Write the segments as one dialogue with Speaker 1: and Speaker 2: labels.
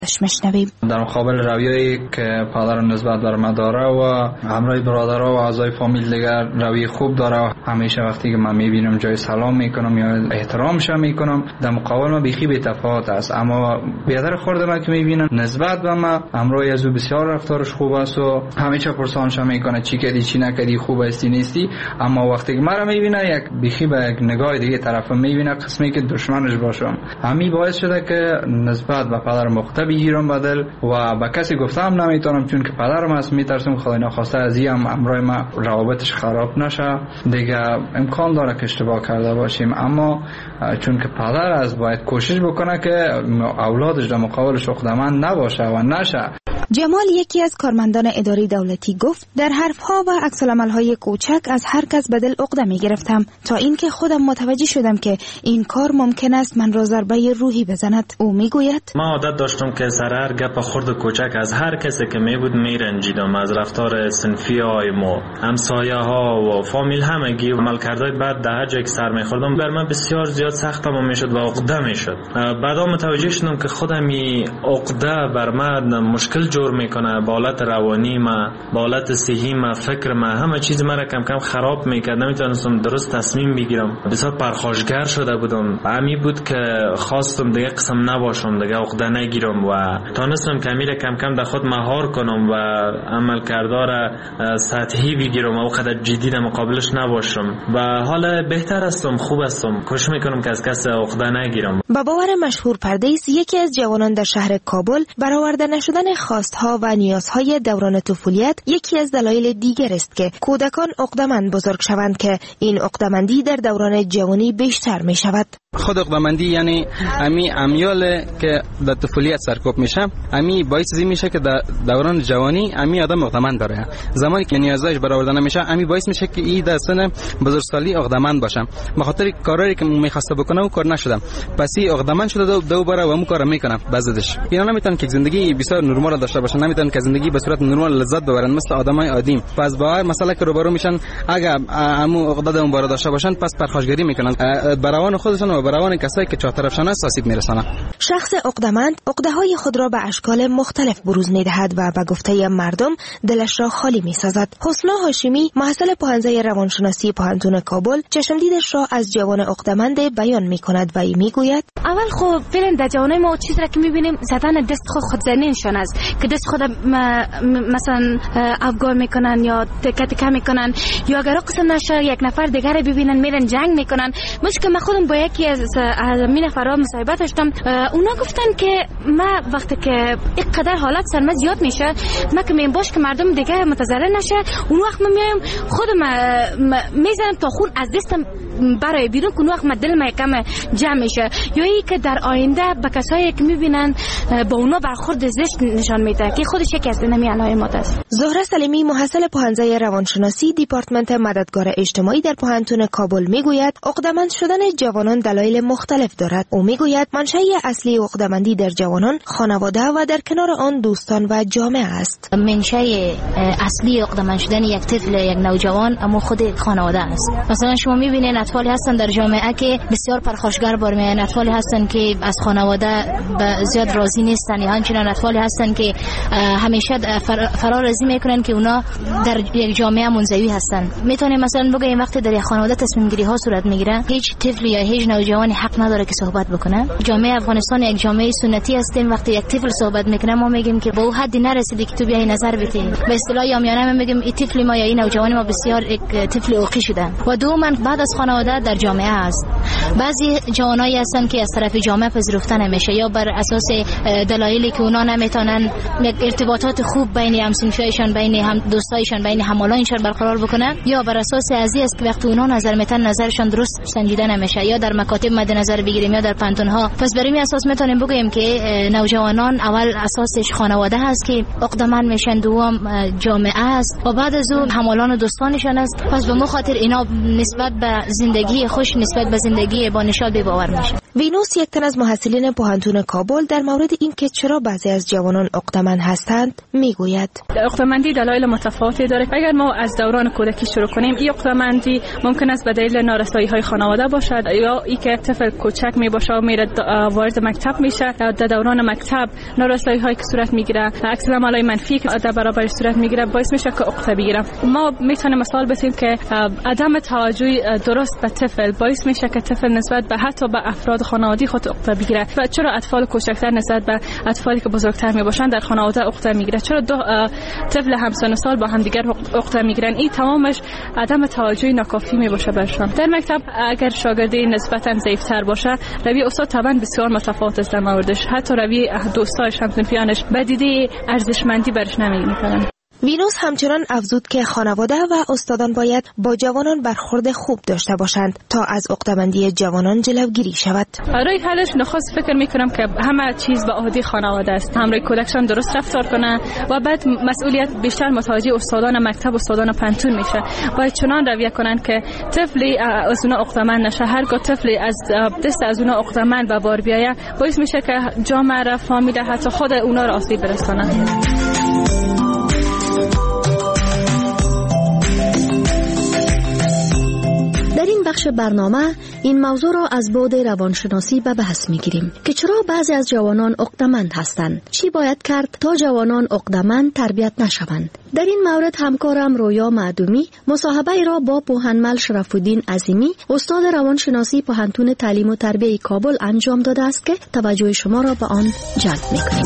Speaker 1: میشنویم.
Speaker 2: در مقابل رویایی که پدر نسبت بر من داره و همراه برادرها و اعضای فامیل دیگر روی خوب داره و همیشه وقتی که من میبینم جای سلام میکنم یا احترامش میکنم، در مقابل من بیخی بی تفاوت است. اما بیادر خورده من که میبینم نسبت به من همراه از او بسیار رفتارش خوب است و همیشه پرسانش میکنه چی کردی چی نکردی، خوب استی نیستی. اما وقتی که مرا میبینه یک بیخی به یک نگاه دیگه طرف میبینه، قسمی که دشمنش باشم. همین باعث شده که نسبت به پدر مخته بگیرم بدل و به کسی گفتم نمیتونم، چون که پدرم است. میترسم خدای نخواسته از این امرای ما روابطش خراب نشه دیگه. امکان داره که اشتباه کرده باشیم، اما چون که پدر است باید کوشش بکنه که اولادش در مقابلش عقده‌مند نباشه و نشه.
Speaker 1: جمال، یکی از کارمندان اداری دولتی، گفت در حرفها و عکس‌العمل‌های کوچک از هر کس به دل عقده می‌گرفتم تا اینکه خودم متوجه شدم که این کار ممکن است من را ضربه روحی بزند. او میگوید
Speaker 3: ما عادت داشتم که سر هر گپ خرد و کوچک از هر کسی که میبود میرنجیدم، از رفتار صنفی‌های ما، همسایه‌ها و فامیل همگی. عملکردهای بعد در هر جایی که سر می‌خوردم بر من بسیار زیاد سختم میشد و عقده میشد. بعدا متوجه شدم که خودم این عقده بر من مشکل جور میکنه، با حالت روانی ما، با حالت صحی ما، فکر ما، همه چیز مرا کم کم خراب میکرد. نمیتونستم درست تصمیم بگیرم. بسیار پرخاشگر شده بودم. همین بود که خواستم دیگه قسم نباشم، دیگه عقده نگیرم و تونستم کمیل کم کم در خود مهار کنم و عمل کردار سطحی بگیرم و وقت جدی در مقابلش نباشم و حالا بهتر هستم، خوب هستم. کوشش میکنم که از کس عقده نگیرم.
Speaker 1: با باور مشهور پردیس، یکی از جوانان در شهر کابل، برآورده نشدن خواستها و نیازهای دوران طفولیت یکی از دلایل دیگر است که کودکان عقده‌مند بزرگ شوند که این عقده‌مندی در دوران جوانی بیشتر می شود.
Speaker 4: خود عقده‌مندی یعنی امی امیال که در طفولیت سرکوب میشه، امی باعث میشه که در دوران جوانی امی آدم عقده‌مند داره. زمانی که نیازش برآورده نمیشه، امی باعث میشه که این در سن بزرگسالی عقده‌مند باشه. به خاطر کاری که میخواسته بکنه و کار نشده، پس این عقده‌مند شده دوباره و اون کارو میکنه. بعضیش اینا نمیتونن که زندگی بسیار نرمال داشته باشن، نمیتونن که زندگی به صورت نرمال لذت ببرن مثل آدمای عادی. پس با مسئله که روبرو میشن، اگر همو عقده اون بار داشته باشن، پس پرخاشگری میکنن برای خودشون و برای کسایی که چهارطرفشان است آسیب میرسانه.
Speaker 1: شخص عقده‌مند عقده‌های خود را به اشکال مختلف بروز میدهد و به گفته مردم دلش را خالی میسازد. حسنا هاشمی، محصل پوهنځی روانشناسی پوهنتون کابل، چشمدیدش را از جوان عقده‌مند بیان میکند و میگوید
Speaker 5: اول خب فعلا در جوانای ما چیزی را که میبینیم زدن دست خودزنیشان است که دست خود مثلا افگار میکنن یا تکه میکنن، یا اگر قسم نشه یک نفر دیگر رو ببینن میرن جنگ میکنن. مشکل من خودم با یکی از می نفرها مصاحبه داشتم، اونا گفتن که ما وقتی که اینقدر حالت سرما زیاد میشه، ما که باش که مردم دیگه متضرر نشه، اون وقت من میایم خودم میزنم تا خون از دستم برای بیرون، اون وقت دل من کم جمع میشه. یا ای که در آینده به کسایی که میبینن با اونا برخورد زشت نشان میده که خودش یکی از نمی علائمات است.
Speaker 1: زهره سلیمی، محصل پوهنځی روانشناسی دیپارتمنت مددگار اجتماعی در پوهنتون کابل، میگوید عقده‌مند شدن جوانان دلایل مختلف دارد. او میگوید منشأ اصلی عقده‌مندی در جوانان خانواده و در کنار آن دوستان و جامعه است.
Speaker 6: منشأ اصلی عقده‌مند شدن یک طفل، یک نوجوان، اما خود خانواده است. مثلا شما میبینید اطفالی هستن در جامعه که بسیار پرخاشگر برمیآیند، اطفالی هستن که از خانواده زیاد راضی نیستن، یا همچنین اطفالی هستن که همیشه فرارازی میکنن که اونا در یک جامعه منزوی هستن. میتونیم مثلا بگیم وقتی در یک خانواده تصمیم گیری ها صورت میگیره، هیچ طفل یا هیچ نوجوانی حق نداره که صحبت بکنه. جامعه افغانستان یک جامعه سنتی هستیم. وقتی یک طفل صحبت میکنه ما میگیم که به اون حدی نرسیدی که تو بیای نظر بدی. به اصطلاح عامیانه میگیم این طفل ما یا این نوجوان ما بسیار یک طفل عقی شده. و دوما بعد از خانواده در جامعه است. بعضی جوانایی هستن که از طرف جامعه پذیرفته نمیشه، یا بر اساس دلایلی که اونا نمیتونن ارتباطات خوب بین همسنفیایشان، بین هم دوستایشان، بین همالایشان برقرار بکنن، یا بر اساس ازی است که وقتی اونا نظر میتن نظرشان درست سنجیده نمیشه، یا در مکاتب مد نظر بگیریم یا در پانتونها. پس بر این اساس میتونیم بگیم که نوجوانان اول اساسش خانواده هست که عقده‌مند میشن، دوم جامعه است و بعد از اون همالان و دوستانشان است. پس به خاطر اینا نسبت به زندگی خوش، نسبت به زندگی با نشاط بی باور میشه.
Speaker 1: وینوس، یک تن از محصلین پوهنتون کابل، در مورد این که چرا بعضی از جوانان عقده‌مند هستند میگوید.
Speaker 7: عقده‌مندی دلایل متفاوتی داره. اگر ما از دوران کودکی شروع کنیم، این عقده‌مندی ممکن است به دلیل نارسایی‌های خانواده باشد، یا ای که طفل کوچک میباشه و میره وارد مکتب میشه، در دوران مکتب نارسایی‌هایی که صورت میگیره، عکس العمل‌های منفی که در برابر صورت میگیره، باعث میشه که عقده بگیره. ما میتونیم مثال بزنیم که عدم توجه درست به طفل باعث میشه که طفل نسبت به حتی به افراد خانوادگی خود عقده بگیره. و چرا اطفال کوچکتر نسبت به اطفالی که بزرگتر میباشن در خانواده عقده میگیره؟ چرا دو طفل همسن سال با هم دیگر عقده میگیرن؟ این تمامش عدم توجه ناکافی میباشه برشان. در مکتب اگر شاگردی نسبتا ضعیف‌تر باشه، روی استاد طبعا بسیار متفاوت است در موردش. حتی روی دوستاش، همسنفیانش به دیده ارزشمندی برش نمی‌کنن.
Speaker 1: وینوس همچنان افزود که خانواده و استادان باید با جوانان برخورد خوب داشته باشند تا از عقده‌مندی جوانان جلوگیری شود.
Speaker 7: برای حلش نخست فکر میکنم که همه چیز به عهده خانواده است. همراه کودکشان درست رفتار کنن و بعد مسئولیت بیشتر متوجه استادان مکتب، استادان پانتون میشه. باید چنان رویه کنن که طفلی از اونها عقده‌مند نشه. هرگاه طفلی از دست از اونها عقده‌مند به بار بیاید، باعث میشه که جامعه را، فامیل، حتی خود اونها را آسیب برسانه.
Speaker 8: در این بخش برنامه این موضوع را از بعد روانشناسی به بحث میگیریم که چرا بعضی از جوانان عقده‌مند هستند، چی باید کرد تا جوانان عقده‌مند تربیت نشوند. در این مورد همکارم رویا معدومی مصاحبه ای را با پوهنمل شرف‌الدین عظیمی، استاد روانشناسی پوهنتون تعلیم و تربیت کابل انجام داده است که توجه شما را به آن جلب میکنیم.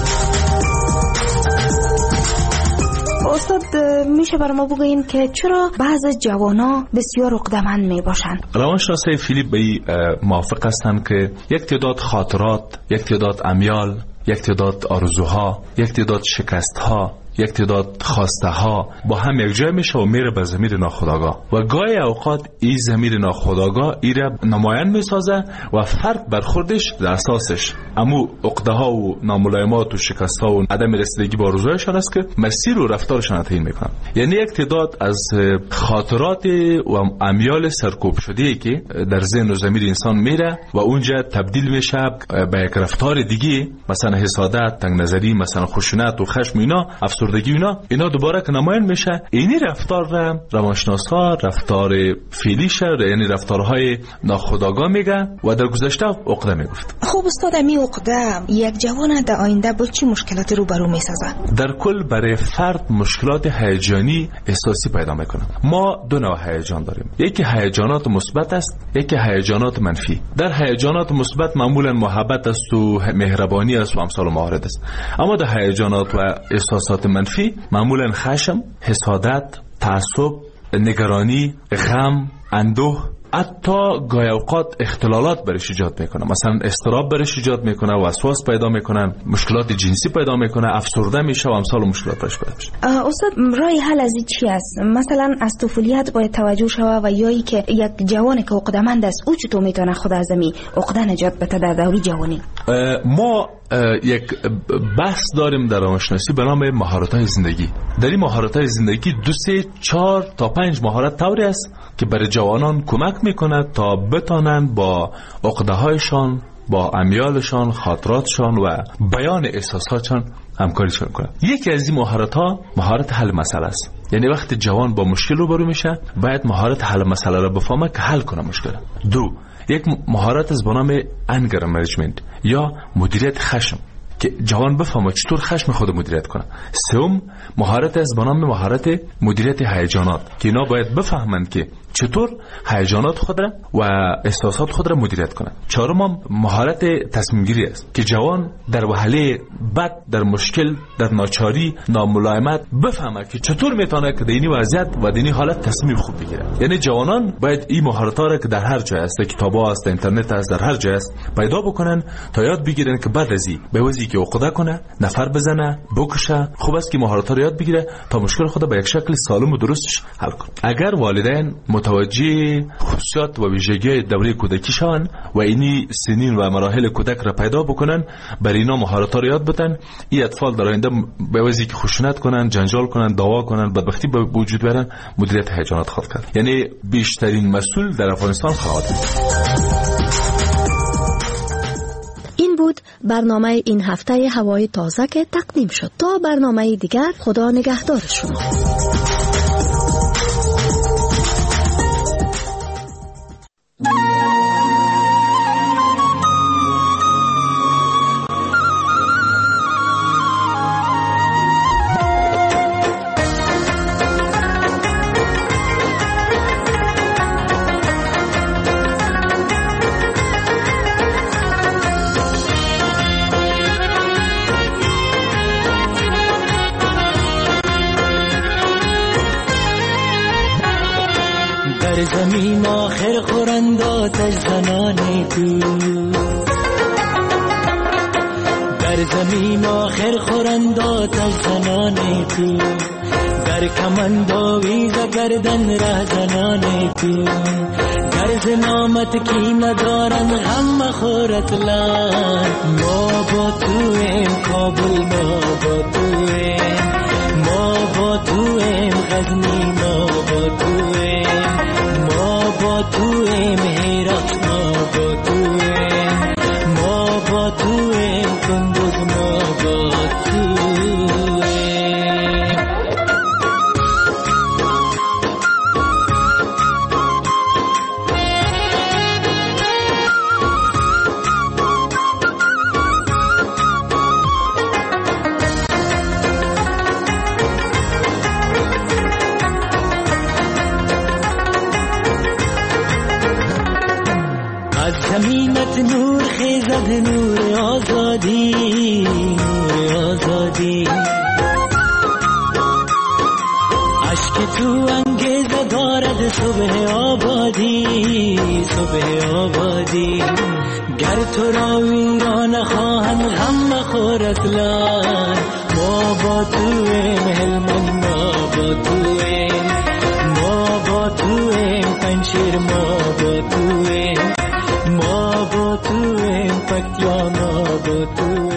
Speaker 1: استاد، میشه بر ما بگوین که چرا بعض جوانا بسیار عقده‌مند میباشند؟
Speaker 9: روانشناسای فیلیپ بی موافق هستند که یک تعداد خاطرات، یک تعداد امیال، یک تعداد آرزوها، یک تعداد شکستها، یک تعداد خواسته ها با هم یک جای میشه و میره به ضمیر ناخودآگاه و گاهی اوقات این ضمیر ناخودآگاه ایره نمایان میسازه و فرد برخوردش در اساسش امو عقده ها و ناملایمات و شکست ها و عدم رسیدگی به آرزوهایشان است که مسیر و رفتارشان تعیین میکنن. یعنی یک تعداد از خاطرات و امیال سرکوب شده که در ذهن و ضمیر انسان میره و اونجا تبدیل میشه به یک رفتار دیگه، مثلا حسادت، تنگ نظری، مثلا خشونت و خشم، افسردگی، اینا دوباره که نمایان میشه. اینی رفتار را روانشناسا رفتار فعلیش، یعنی رفتارهای ناخودآگاه میگه و در گذشته عقده میگفت.
Speaker 1: خب استاد، می عقده یک جوان در آینده با چی مشکلاتی روبرو میسازه؟
Speaker 9: در کل برای فرد مشکلات هیجانی احساسی پیدا میکنه. ما دو نوع هیجان داریم، یکی هیجانات مثبت است، یکی هیجانات منفی. در هیجانات مثبت معمولا محبت است و مهربانی است و امثال موارد است، اما در هیجانات و احساسات منفی معمولا خشم، حسادت، تعصب، نگرانی، غم، اندوه، حتی گاهی اوقات اختلالات برش ایجاد میکنه. مثلا اضطراب برش ایجاد میکنه، وسواس پیدا میکنه، مشکلات جنسی پیدا میکنه، افسرده میشه و امثال مشکلات برش پیدا میشه.
Speaker 1: استاد، راه حل از این چی است؟ مثلا از طفولیت باید توجه شوه و یا ای که یک جوانی که عقده‌مند است او چطور میتونه خود از می عقده نجات بده در دوره جوانی؟
Speaker 9: ما یک بحث داریم در روانشناسی به نام مهارت‌های زندگی. در این مهارت‌های زندگی 2 3 4 تا 5 مهارت طوری است که برای جوانان کمک می‌کند تا بتانند با عقده‌هایشان، با امیالشان، خاطراتشان و بیان احساساتشان همکاری کنند. یکی از این مهارت‌ها مهارت حل مسئله است. یعنی وقتی جوان با مشکل روبرو میشه باید مهارت حل مسئله را بفهمه که حل کنه مشکل. 2 یک مهارت از به نام انگر منیجمنت یا مدیریت خشم که جوان بفهمه چطور خشم خود مدیریت کنه. 3 مهارت از به نام مهارت مدیریت هیجانات که اینا باید بفهمند که چطور هیجانات خود را و احساسات خود را مدیریت کنند. 4 مهارت تصمیم گیری است که جوان در وهله بد، در مشکل، در ناچاری، ناملایمت بفهمه که چطور میتونه که در این وضعیت و در این حالت تصمیم خوب بگیره. یعنی جوانان باید این مهارت‌ها را که در هر جای است، کتاب‌ها است، اینترنت است، در هر جای است پیدا بکنن تا یاد بگیرن که بعد از این به وضعی که عقده کنه، نفر بزنه، بکشه، خوب است که مهارت‌ها را یاد بگیره تا مشکل خود به یک شکل سالم و درستش حل کنه. اگر والدین متوجه خصوصیات و ویژگی دوره کودکی شوند و اینی سنین و مراحل کودک را پیدا بکنن، بر اینا مهارت‌ها را یاد بدن، این اطفال در آینده به وجهی که خشونت کنن، جنجال کنن، دعوا کنن، بدبختی به وجود بیارن، مدیریت هیجانات خود کرد. یعنی بیشترین مسئول در افغانستان خانواده.
Speaker 8: بود برنامه این هفته هوای تازه که تقدیم شد. تا برنامه دیگر خدا نگهدار شما.
Speaker 10: زمین آخر خورند آتش زنان تو، در زمین آخر خورند آتش زنان تو، در کمند آویز گردن ره زنان تو، در زنامت کی ندارن غم خورت لان. ما با تویم کابل، ما با تویم، ما با تویم غزنی، ما با تویم، ما با تویم هرات، ما با تویم، ما با تویم کندوز، ما با تویم. زمینت نور خیزد، نور آزادی، نور آزادی. عشق تو انگیزه دارد صبح آبادی، صبح آبادی. گر تو را ویران خواهند غم مخورت لان. ما با تویم هلمند، ما با تویم، ما با تویم پنشیر، ما با تویم، ما با تویم پکتیا، ما با تویم.